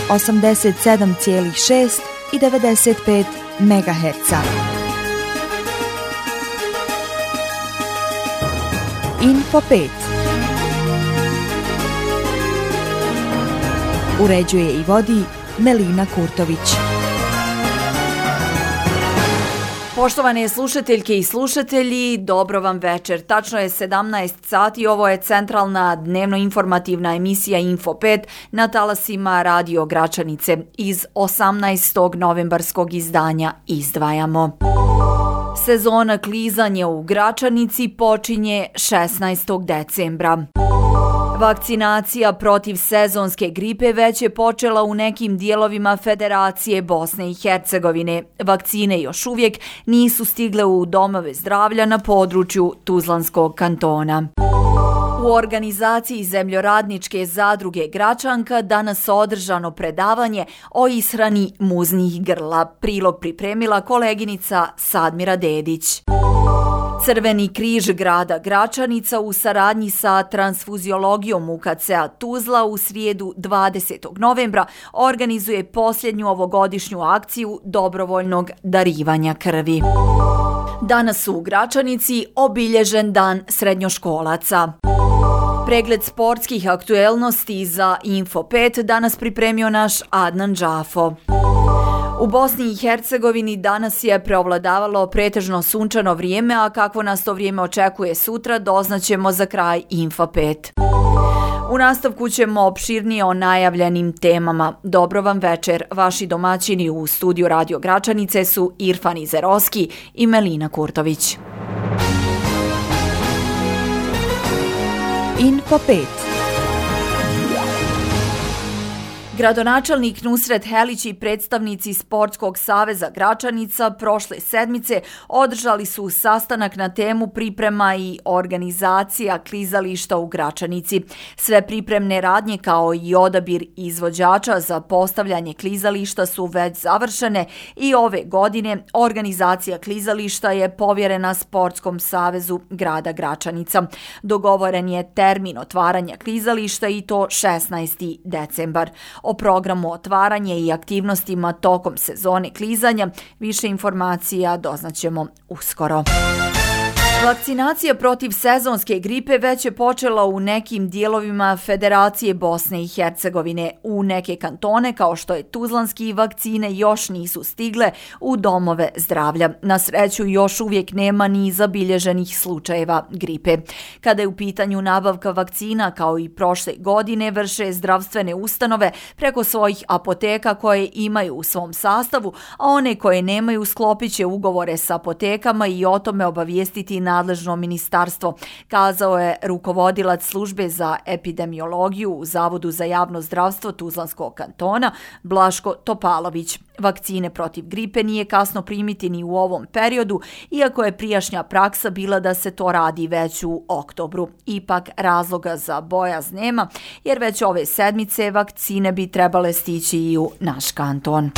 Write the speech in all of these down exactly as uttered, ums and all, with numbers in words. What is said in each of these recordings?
osamdeset sedam zarez šest i devedeset pet megaherca. Info pet. Uređuje i vodi Melina Kurtović. Poštovane slušateljke i slušatelji, dobro vam večer. Tačno je sedamnaest sati, ovo je centralna dnevno-informativna emisija Info pet na talasima Radio Gračanice. Iz osamnaestog novembarskog izdanja izdvajamo. Sezona klizanja u Gračanici počinje šesnaestog decembra. Vakcinacija protiv sezonske gripe već je počela u nekim dijelovima Federacije Bosne i Hercegovine. Vakcine još uvijek nisu stigle u domove zdravlja na području Tuzlanskog kantona. U organizaciji Zemljoradničke zadruge Gračanka danas održano predavanje o ishrani muznih grla. Prilog pripremila koleginica Sadmira Dedić. Crveni križ grada Gračanica u saradnji sa transfuziologijom U K C-a Tuzla u srijedu dvadesetog novembra organizuje posljednju ovogodišnju akciju dobrovoljnog darivanja krvi. Danas u Gračanici obilježen dan srednjoškolaca. Pregled sportskih aktuelnosti za Info pet danas pripremio naš Adnan Džafo. U Bosni i Hercegovini danas je preovladavalo pretežno sunčano vrijeme, a kakvo nas to vrijeme očekuje sutra doznaćemo za kraj Info pet. U nastavku ćemo opširnije o najavljenim temama. Dobro vam večer, vaši domaćini u studiju Radio Gračanice su Irfan Izeroski i Melina Kurtović. Info pet. Gradonačelnik Nusret Helić i predstavnici Sportskog saveza Gračanica prošle sedmice održali su sastanak na temu priprema i organizacija klizališta u Gračanici. Sve pripremne radnje kao i odabir izvođača za postavljanje klizališta su već završene i ove godine organizacija klizališta je povjerena Sportskom savezu grada Gračanica. Dogovoren je termin otvaranja klizališta i to šesnaesti decembar. O programu otvaranja i aktivnostima tokom sezone klizanja više informacija doznaćemo uskoro. Vakcinacija protiv sezonske gripe već je počela u nekim dijelovima Federacije Bosne i Hercegovine. U neke kantone, kao što je Tuzlanski, vakcine još nisu stigle u domove zdravlja. Na sreću još uvijek nema ni zabilježenih slučajeva gripe. Kada je u pitanju nabavka vakcina, kao i prošle godine, vrše zdravstvene ustanove preko svojih apoteka koje imaju u svom sastavu, a one koje nemaju sklopit će ugovore s apotekama i o tome obavijestiti nadležno ministarstvo, kazao je rukovodilac službe za epidemiologiju u Zavodu za javno zdravstvo Tuzlanskog kantona Blaško Topalović. Vakcine protiv gripe nije kasno primiti ni u ovom periodu, iako je prijašnja praksa bila da se to radi već u oktobru. Ipak razloga za bojaz nema, jer već ove sedmice vakcine bi trebale stići i u naš kanton.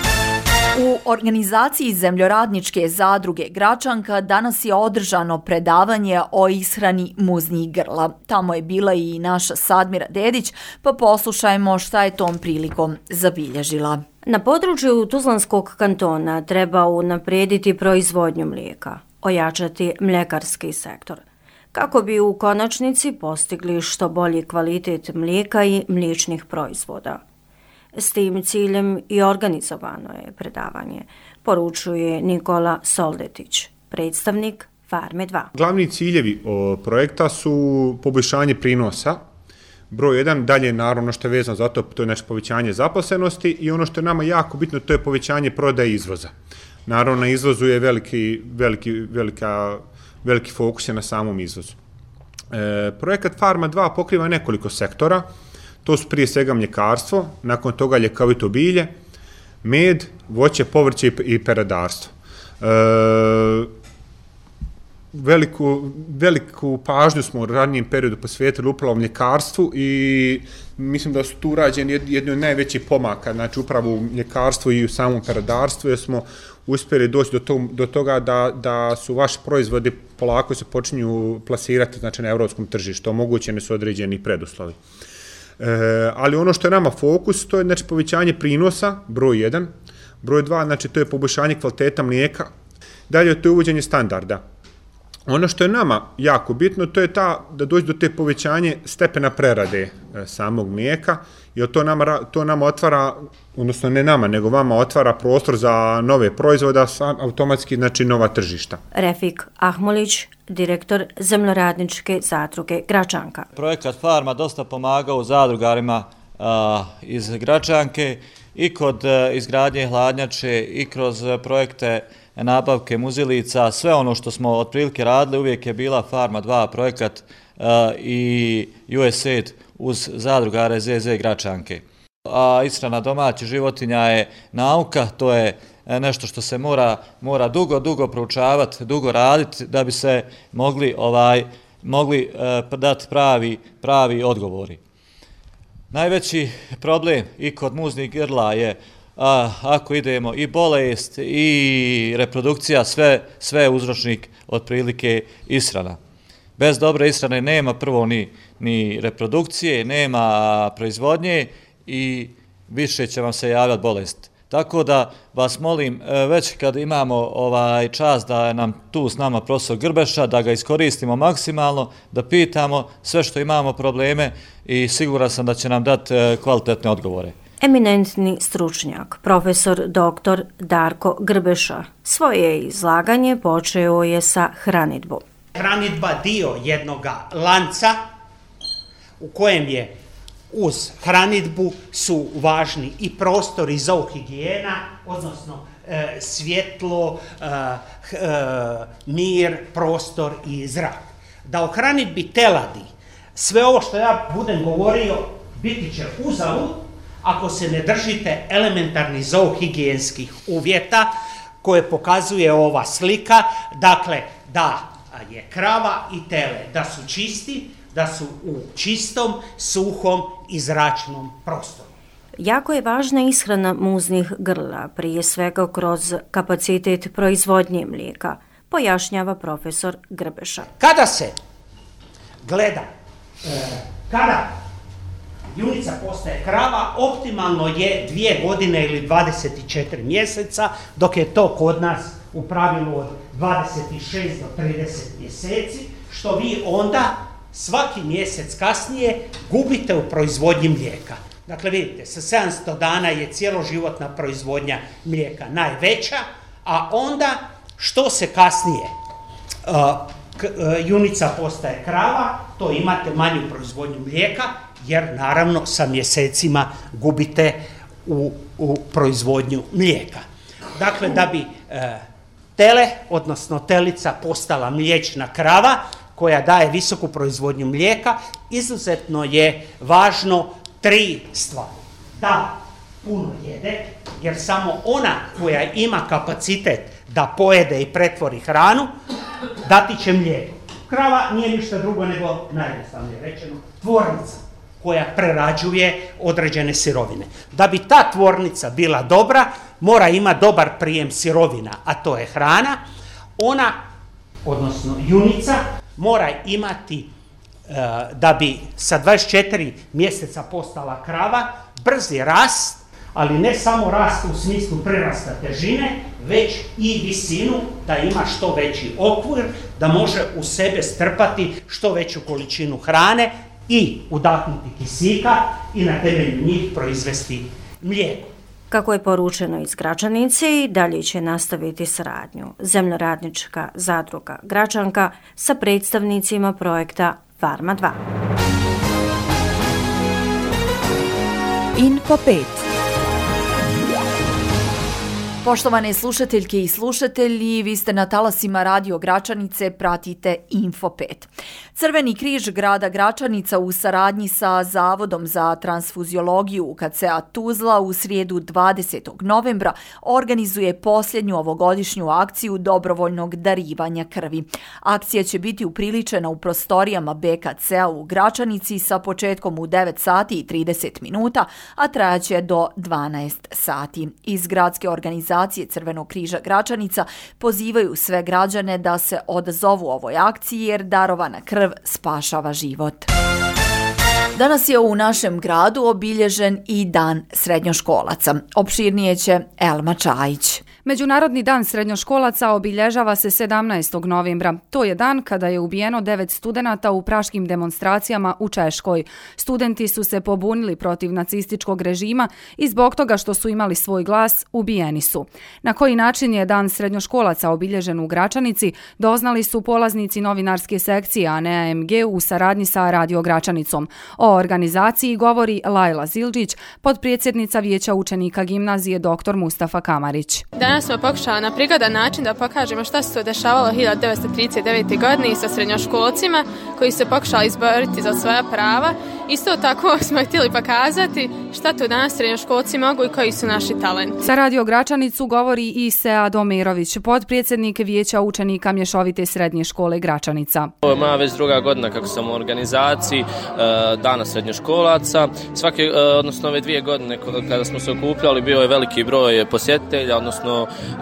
U organizaciji Zemljoradničke zadruge Gračanka danas je održano predavanje o ishrani muznih grla. Tamo je bila i naša Sadmira Dedić, pa poslušajmo šta je tom prilikom zabilježila. Na području Tuzlanskog kantona treba unaprijediti proizvodnju mlijeka, ojačati mljekarski sektor, kako bi u konačnici postigli što bolji kvalitet mlijeka i mliječnih proizvoda. S tim ciljem i organizovano je predavanje, poručuje Nikola Soldetić, predstavnik Farme dva. Glavni ciljevi projekta su poboljšanje prinosa. Broj jedan, dalje naravno što je vezano za to, to je naše povećanje zaposlenosti i ono što je nama jako bitno, to je povećanje prodaje izvoza. Naravno, na izvozu je veliki, veliki, velika, veliki fokus je na samom izvozu. E, projekat Farma dva pokriva nekoliko sektora. To su prije svega mljekarstvo, nakon toga ljekavito bilje, med, voće, povrće i peradarstvo. E, veliku, veliku pažnju smo u ranijem periodu posvetili upravo mljekarstvu i mislim da su tu urađeni jedni od najvećih pomaka, znači upravo u mljekarstvu i u samom peradarstvu, jer smo uspjeli doći do, to, do toga da, da su vaši proizvodi polako se počinju plasirati znači, na evropskom tržištu, omogućeni su određeni preduslovi. E, ali ono što je nama fokus, to je znači povećanje prinosa, broj jedan, broj dva, znači to je poboljšanje kvaliteta mlijeka, dalje to je uvođenje standarda. Ono što je nama jako bitno, to je ta, da dođe do te povećanje stepena prerade e, samog mlijeka, jer to nama, to nama otvara, odnosno ne nama, nego vama otvara prostor za nove proizvoda, automatski, znači nova tržišta. Refik Ahmolić, direktor Zemljoradničke zadruge Gračanka. Projekat Farma dosta pomaga u zadrugarima a, iz Gračanke i kod a, izgradnje hladnjače i kroz a, projekte nabavke muzilica, sve ono što smo otprilike radili, uvijek je bila Farma dva projekat uh, i U S A I D uz zadrugare Z Z Gračanke. A ishrana domaćih životinja je nauka, to je nešto što se mora, mora dugo, dugo proučavati, dugo raditi da bi se mogli, ovaj, mogli uh, dati pravi, pravi odgovori. Najveći problem i kod muznih grla je A, ako idemo i bolest i reprodukcija, sve, sve je uzročnik otprilike ishrana. Bez dobre ishrane nema prvo ni, ni reprodukcije, nema proizvodnje i više će vam se javljati bolest. Tako da vas molim, već kad imamo ovaj čas da nam tu s nama profesor Grbeša, da ga iskoristimo maksimalno, da pitamo sve što imamo probleme i siguran sam da će nam dati kvalitetne odgovore. Eminentni stručnjak, profesor doktor Darko Grbeša, svoje izlaganje počeo je sa hranidbom. Hranidba dio jednog lanca u kojem je uz hranidbu su važni i prostor i zoohigijena, odnosno e, svjetlo, e, e, mir, prostor i zrak. Da o hranidbi teladi sve ovo što ja budem govorio biti će uzalud ako se ne držite elementarnih zoohigijenskih uvjeta koje pokazuje ova slika, dakle da je krava i tele, da su čisti, da su u čistom, suhom i zračnom prostoru. Jako je važna ishrana muznih grla, prije svega kroz kapacitet proizvodnje mlijeka, pojašnjava profesor Grbeša. Kada se gleda, e, kada junica postaje krava, optimalno je dvije godine ili dvadeset četiri mjeseca, dok je to kod nas u pravilu od dvadeset šest do trideset mjeseci, što vi onda svaki mjesec kasnije gubite u proizvodnji mlijeka. Dakle, vidite, sa sedamsto dana je cijeloživotna proizvodnja mlijeka najveća, a onda što se kasnije uh, k, uh, junica postaje krava, to imate manju proizvodnju mlijeka, jer naravno sa mjesecima gubite u, u proizvodnju mlijeka. Dakle, da bi e, tele, odnosno telica postala mliječna krava koja daje visoku proizvodnju mlijeka, izuzetno je važno tri stvari. Da puno jede, jer samo ona koja ima kapacitet da pojede i pretvori hranu, dati će mlijeko. Krava nije ništa drugo nego, najjednostavnije rečeno, tvornica koja prerađuje određene sirovine. Da bi ta tvornica bila dobra, mora imati dobar prijem sirovina, a to je hrana. Ona, odnosno junica, mora imati, e, da bi sa dvadeset četiri mjeseca postala krava, brzi rast, ali ne samo rast u smislu prirasta težine, već i visinu, da ima što veći okvir, da može u sebe strpati što veću količinu hrane i udahnuti kisika i na temelju njih proizvesti mlijeko. Kako je poručeno iz Gračanice, dalje će nastaviti saradnju Zemljoradnička zadruga Gračanka sa predstavnicima projekta Farma dva. Info pet. Poštovane slušateljke i slušatelji, vi ste na talasima Radio Gračanice, pratite Info pet. Crveni križ grada Gračanica u saradnji sa Zavodom za transfuziologiju U K C-a Tuzla u srijedu dvadesetog novembra organizuje posljednju ovogodišnju akciju dobrovoljnog darivanja krvi. Akcija će biti upriličena u prostorijama B K C-a u Gračanici sa početkom u devet sati i trideset minuta, a trajaće do dvanaest sati. Iz gradske organizacije Crvenog križa Gračanica pozivaju sve građane da se odazovu ovoj akciji jer darovana krv spašava život. Danas je u našem gradu obilježen i Dan srednjoškolaca. Opširnije će Elma Čajić. Međunarodni dan srednjoškolaca obilježava se sedamnaestog novembra. To je dan kada je ubijeno devet studenata u praškim demonstracijama u Češkoj. Studenti su se pobunili protiv nacističkog režima i zbog toga što su imali svoj glas, ubijeni su. Na koji način je dan srednjoškolaca obilježen u Gračanici, doznali su polaznici novinarske sekcije A N E A M G u saradnji sa Radio Gračanicom. O organizaciji govori Lajla Zildžić, potpredsjednica Vijeća učenika gimnazije doktor Mustafa Kamarić. Danas smo pokušali na prigodan način da pokažemo šta se to dešavalo hiljadu devetsto trideset devete. godine sa srednjoškolcima koji se pokušali izboriti za svoja prava. Isto tako smo htjeli pokazati šta to danas srednjoškolci mogu i koji su naši talenti. Sa Radio Gračanicu govori i Sead Omerović, potpredsjednik Vijeća učenika Mješovite srednje škole Gračanica. Ovo je moja već druga godina kako sam u organizaciji Dana srednjoškolaca. Svake, odnosno ove dvije godine kada smo se okupljali bio je veliki broj posjetitelja, odnosno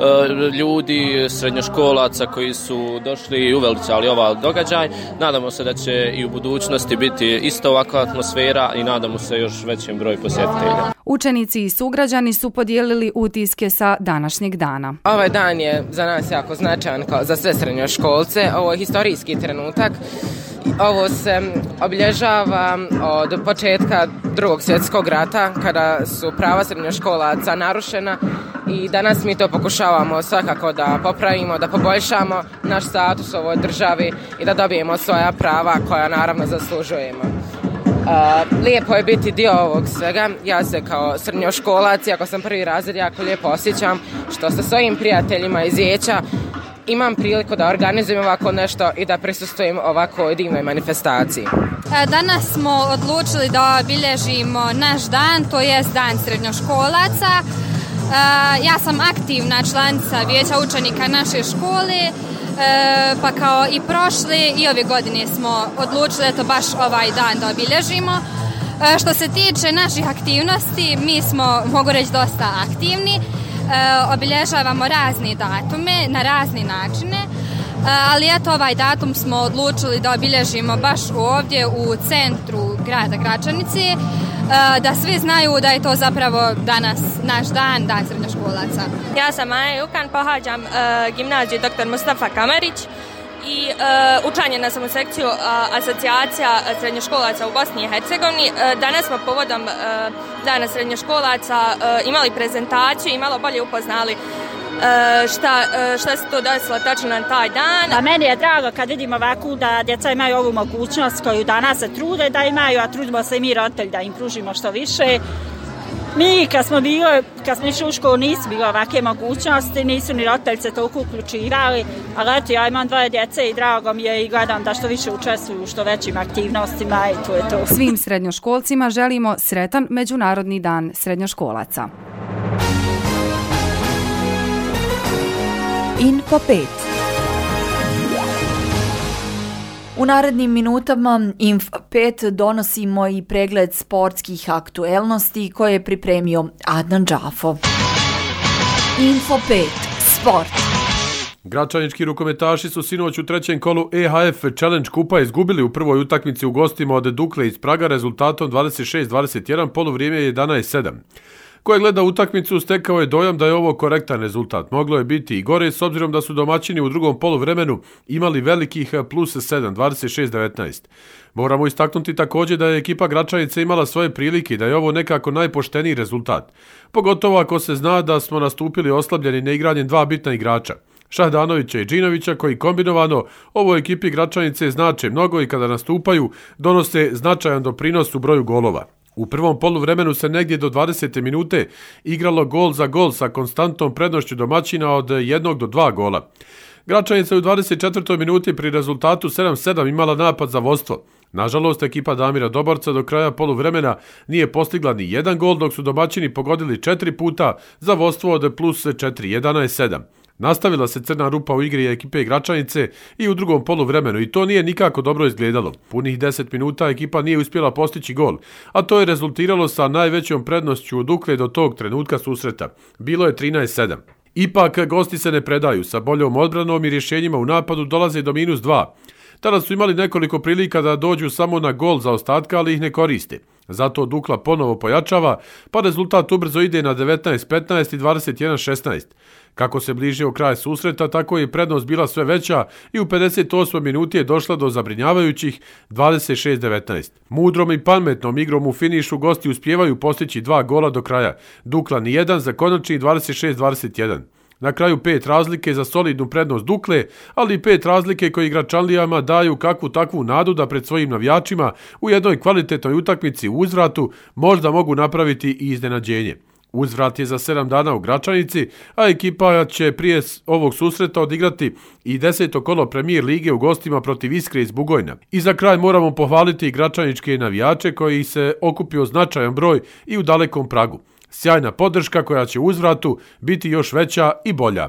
ljudi, srednjoškolaca koji su došli i uveličali ovaj događaj. Nadamo se da će i u budućnosti biti isto ovakva atmosfera i nadamo se još većem broju posjetitelja. Učenici i sugrađani su podijelili utiske sa današnjeg dana. Ovaj dan je za nas jako značajan kao za sve srednjoškolce. Ovo je historijski trenutak. Ovo se obilježava od početka Drugog svjetskog rata kada su prava srednjoškolaca narušena i danas mi to pokušavamo svakako da popravimo, da poboljšamo naš status u ovoj državi i da dobijemo svoja prava koja naravno zaslužujemo. Uh, lijepo je biti dio ovog svega. Ja se kao srednjoškolac, iako sam prvi razred, jako lijepo osjećam što sa svojim prijateljima iz Vijeća imam priliku da organizujem ovako nešto i da prisustvujem ovako divnoj manifestaciji. Danas smo odlučili da obilježimo naš dan, to jest Dan srednjoškolaca. Ja sam aktivna članica Vijeća učenika naše škole, pa kao i prošle i ove godine smo odlučili eto baš ovaj dan da obilježimo. Što se tiče naših aktivnosti, mi smo, mogu reći, dosta aktivni. Obilježavamo razne datume na razne načine, ali eto ovaj datum smo odlučili da obilježimo baš ovdje u centru grada Gračanice, da svi znaju da je to zapravo danas naš dan, Dan srednjoškolaca. Ja sam Maja Jukan, pohađam uh, gimnaziju doktor Mustafa Kamarić i uh, učlanjena sam u sekciju uh, asocijacija srednjoškolaca u Bosni i Hercegovini. Uh, danas smo povodom uh, Dana srednjoškolaca uh, imali prezentaciju i malo bolje upoznali uh, šta, uh, šta se to desilo tačno na taj dan. A meni je drago kad vidim ovako da djeca imaju ovu mogućnost koju danas se trude da imaju, a trudimo se i mi roditelji da im pružimo što više. Mi kad smo bili, kad smo išli u školu nisu bile ovakve mogućnosti, nisu ni roditelji se toliko uključivali, ali eto ja imam dvoje djece i drago mi je i gledam da što više učestvuju u što većim aktivnostima i to je to. Svim srednjoškolcima želimo sretan Međunarodni dan srednjoškolaca. Info pet. U narednim minutama Info pet donosimo i pregled sportskih aktuelnosti koje je pripremio Adnan Džafo. Info pet. Sport. Gračanički rukometaši su sinoć u trećem kolu E H F Challenge kupa izgubili u prvoj utakmici u gostima od Dukle iz Praga rezultatom dvadeset šest dvadeset jedan, poluvrijeme je jedanaest sedam. Ko je gleda utakmicu stekao je dojam da je ovo korektan rezultat. Moglo je biti i gore s obzirom da su domaćini u drugom poluvremenu imali velikih plus sedam, dvadeset šest devetnaest. Moramo istaknuti također da je ekipa Gračanice imala svoje prilike i da je ovo nekako najpošteniji rezultat. Pogotovo ako se zna da smo nastupili oslabljeni neigranjem dva bitna igrača, Šahdanovića i Džinovića, koji kombinovano ovoj ekipi Gračanice znače mnogo i kada nastupaju donose značajan doprinos u broju golova. U prvom poluvremenu se negdje do dvadesete minute igralo gol za gol sa konstantnom prednošću domaćina od jednog do dva gola. Gračanica je u dvadeset četvrtoj minuti pri rezultatu sedam sedam imala napad za vodstvo. Nažalost, ekipa Damira Doborca do kraja poluvremena nije postigla ni jedan gol, dok su domaćini pogodili četiri puta za vodstvo od plus četiri, jedanaest sedam. Nastavila se crna rupa u igri ekipe Gračanice i u drugom poluvremenu i to nije nikako dobro izgledalo. Punih deset minuta ekipa nije uspjela postići gol, a to je rezultiralo sa najvećom prednošću Dukle do tog trenutka susreta. Bilo je trinaest sedam. Ipak gosti se ne predaju, sa boljom odbranom i rješenjima u napadu dolaze do minus dva. Tada su imali nekoliko prilika da dođu samo na gol za ostatka, ali ih ne koriste. Zato Dukla ponovo pojačava, pa rezultat ubrzo ide na devetnaest petnaest i dvadeset jedan šesnaest. Kako se bližio kraj susreta, tako je prednost bila sve veća i u pedeset osmoj minuti je došla do zabrinjavajućih dvadeset šest devetnaest. Mudrom i pametnom igrom u finišu gosti uspijevaju postići dva gola do kraja. Dukla nijedan za konačni dvadeset šest dvadeset jedan. Na kraju pet razlike za solidnu prednost Dukle, ali i pet razlike koji Gračanlijama daju kakvu takvu nadu da pred svojim navijačima u jednoj kvalitetnoj utakmici u uzvratu možda mogu napraviti i iznenađenje. Uzvrat je za sedam dana u Gračanici, a ekipa će prije ovog susreta odigrati i deseto kolo premijer lige u gostima protiv Iskre iz Bugojna. I za kraj moramo pohvaliti i gračaničke navijače koji se okupio značajan broj i u dalekom Pragu. Sjajna podrška koja će u uzvratu biti još veća i bolja.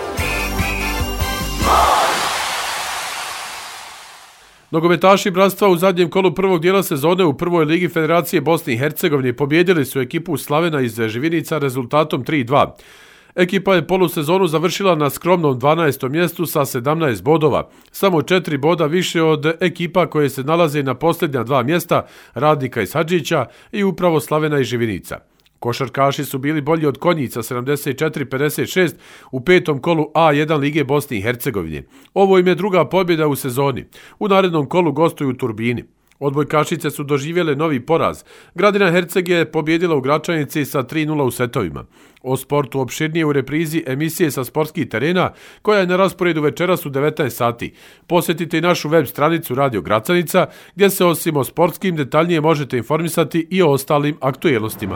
Nogometaši Bratstva u zadnjem kolu prvog dijela sezone u prvoj ligi Federacije Bosne i Hercegovine pobijedili su ekipu Slavena iz Živinica rezultatom tri dva. Ekipa je polusezonu završila na skromnom dvanaestom mjestu sa sedamnaest bodova, samo četiri boda više od ekipa koje se nalaze na posljednja dva mjesta, Radnika iz Hadžića i upravo Slavena iz Živinica. Košarkaši su bili bolji od Konjica sedamdeset četiri pedeset šest u petom kolu A jedan Lige Bosne i Hercegovine. Ovo im je druga pobjeda u sezoni. U narednom kolu gostuju u Turbini. Odbojkašice su doživjele novi poraz. Gradina Herceg je pobjedila u Gračanici sa tri nula u setovima. O sportu opširnije u reprizi emisije sa sportskih terena, koja je na rasporedu večeras u devetnaest sati. Posjetite i našu web stranicu Radio Gračanica, gdje se osim o sportskim detaljnije možete informisati i o ostalim aktuelnostima.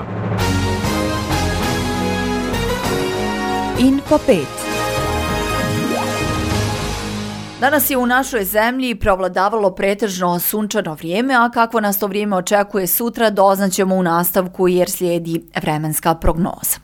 Info pet. Danas je u našoj zemlji provladavalo pretežno sunčano vrijeme, a kako nas to vrijeme očekuje sutra doznaćemo u nastavku jer slijedi vremenska prognoza.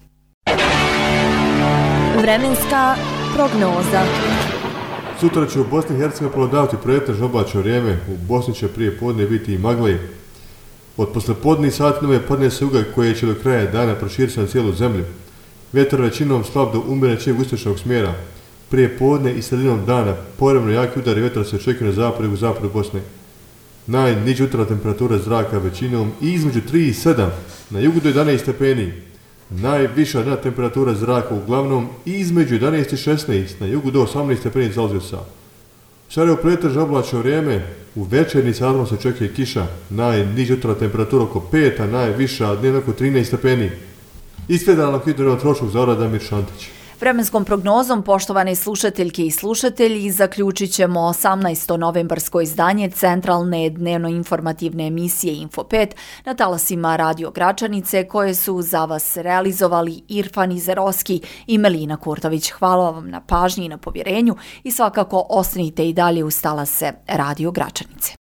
Vremenska prognoza. Sutra će u Bosni i Hercegovini prevladavati pretežno oblačno vrijeme, u Bosni će prije podne biti i magle. Od poslepodnih sati nove podnese juga koje će do kraja dana proširiti na cijelu zemlju. Vjetar većinom slab do umjerećeg istočnog smjera. Prije podne i sredinom dana povremeno jaki udari vjetra se očekuju na zapadu i u zapadu Bosne. Najniža jutarnja temperatura zraka većinom između tri i sedam, na jugu do jedanaest stepeni. Najviša dnevna temperatura zraka uglavnom između jedanaest i šesnaest, na jugu do osamnaest stepeni Celzijusa. U Sarajevu pretežno oblačno vrijeme, u večernjim satima se očekuje kiša. Najniža jutarnja temperatura oko pet, a najviša dnevna oko trinaest stepeni. Iz Federalnog hidrometeorološkog zavoda Damir Šantić. Vremenskom prognozom, poštovane slušateljke i slušatelji, zaključit ćemo osamnaesto novembarsko izdanje centralne dnevno-informativne emisije Info pet na talasima Radio Gračanice, koje su za vas realizovali Irfan Izerovski i Melina Kurtović. Hvala vam na pažnji i na povjerenju i svakako ostanite i dalje uz talase Radio Gračanice.